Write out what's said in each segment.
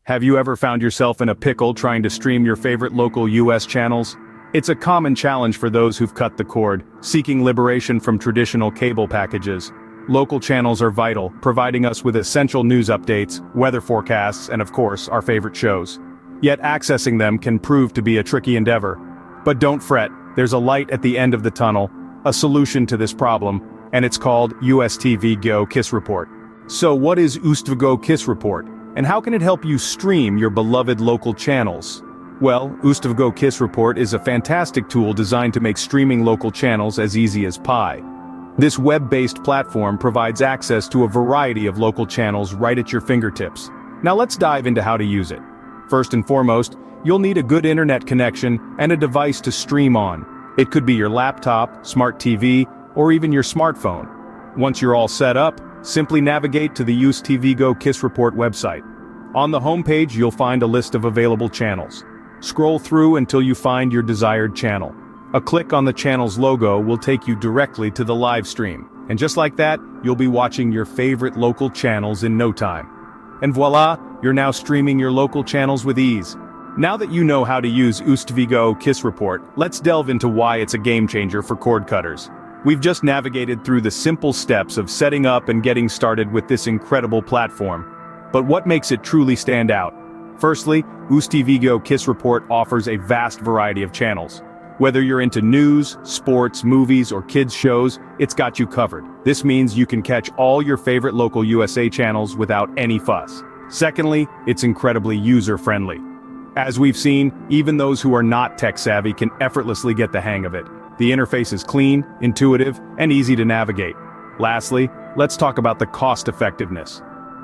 Have you ever found yourself in a pickle trying to stream your favorite local US channels? It's a common challenge for those who've cut the cord, seeking liberation from traditional cable packages. Local channels are vital, providing us with essential news updates, weather forecasts, and of course, our favorite shows. Yet accessing them can prove to be a tricky endeavor. But don't fret, there's a light at the end of the tunnel, a solution to this problem, and it's called USTV Go KISS Report. So what is USTV KISS Report? And how can it help you stream your beloved local channels? Well, USTV KISS Report is a fantastic tool designed to make streaming local channels as easy as pie. This web-based platform provides access to a variety of local channels right at your fingertips. Now let's dive into how to use it. First and foremost, you'll need a good internet connection and a device to stream on. It could be your laptop, smart TV, or even your smartphone. Once you're all set up, simply navigate to the USTV KISS Report website. On the homepage, you'll find a list of available channels. Scroll through until you find your desired channel. A click on the channel's logo will take you directly to the live stream, and just like that, you'll be watching your favorite local channels in no time. And voila, you're now streaming your local channels with ease. Now that you know how to use USTV KISS Report, let's delve into why it's a game changer for cord cutters. We've just navigated through the simple steps of setting up and getting started with this incredible platform. But what makes it truly stand out? Firstly, USTV KISS Report offers a vast variety of channels. Whether you're into news, sports, movies, or kids shows, it's got you covered. This means you can catch all your favorite local USA channels without any fuss. Secondly, it's incredibly user-friendly. As we've seen, even those who are not tech-savvy can effortlessly get the hang of it. The interface is clean, intuitive, and easy to navigate. Lastly, let's talk about the cost-effectiveness.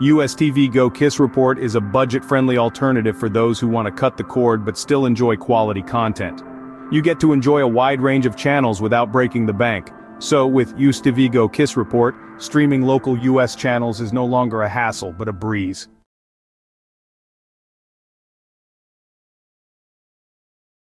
USTV KISS Report is a budget-friendly alternative for those who want to cut the cord but still enjoy quality content. You get to enjoy a wide range of channels without breaking the bank. So with USTV KISS Report, streaming local US channels is no longer a hassle but a breeze.